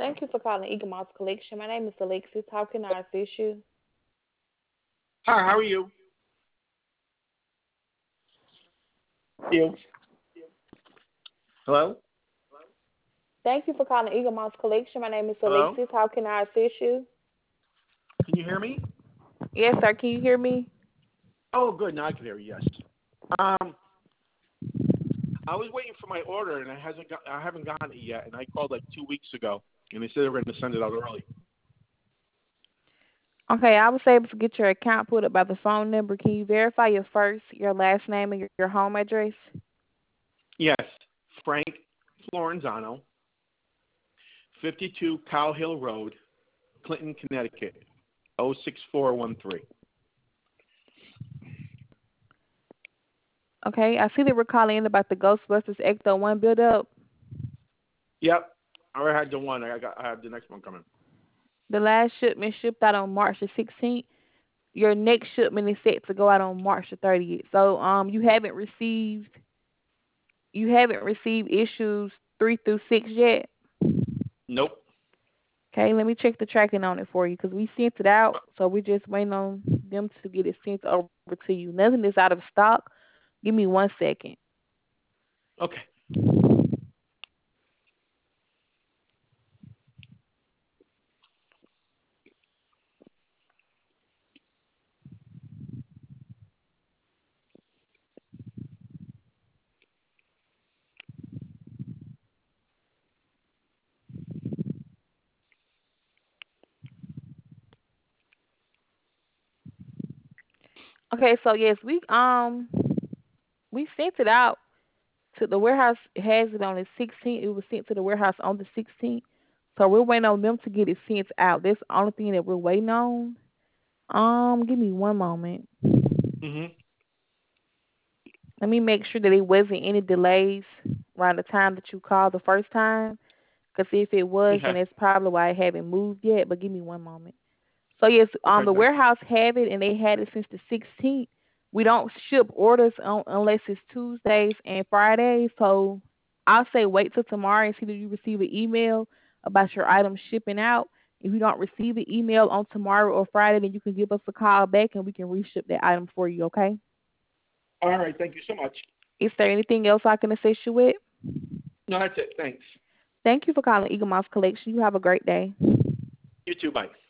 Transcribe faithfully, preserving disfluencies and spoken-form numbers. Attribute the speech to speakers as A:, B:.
A: Thank you for calling Eagle Moss Collection. My name is Alexis. How can I assist you?
B: Hi, how are you? You. Hello?
A: Thank you for calling Eagle Moss Collection. My name is
B: Hello?
A: Alexis. How can I assist you?
B: Can you hear me?
A: Yes, sir. Can you hear me?
B: Oh, good. Now I can hear you. Yes. Um, I was waiting for my order and I hasn't got, I haven't gotten it yet. And I called like two weeks ago, and they said they were going to send it out early.
A: Okay, I was able to get your account put up by the phone number. Can you verify your first, your last name, and your, your home address?
B: Yes, Frank Florenzano, fifty-two Cow Hill Road, Clinton, Connecticut, oh six four one three.
A: Okay, I see that we're calling in about the Ghostbusters Ecto one build up.
B: Yep, I already had the one. I got. I have the next one coming.
A: The last shipment shipped out on March the sixteenth. Your next shipment is set to go out on March the thirtieth. So um you haven't received you haven't received issues three through six yet.
B: Nope.
A: Okay, let me check the tracking on it for you because we sent it out, so we're just waiting on them to get it sent over to you. Nothing is out of stock. Give me one second.
B: Okay.
A: Okay, so yes, we um we sent it out to the warehouse. Has it on the sixteenth. It was sent to the warehouse on the sixteenth. So we're waiting on them to get it sent out. That's the only thing that we're waiting on. Um, give me one moment.
B: Mhm.
A: Let me make sure that there wasn't any delays around the time that you called the first time. Because if it was, then
B: Okay.
A: that's probably why it haven't moved yet. But give me one moment. So yes, um,
B: Okay.
A: the
B: Thanks.
A: warehouse have it, and they had it since the sixteenth. We don't ship orders on, unless it's Tuesdays and Fridays. So I'll say wait till tomorrow and see that you receive an email about your item shipping out. If you don't receive an email on tomorrow or Friday, then you can give us a call back and we can reship that item for you. Okay?
B: All right. Thank you so much.
A: Is there anything else I can assist you with?
B: No, that's it. Thanks.
A: Thank you for calling Eagle Mouse Collection. You have a great day.
B: You too. Bye.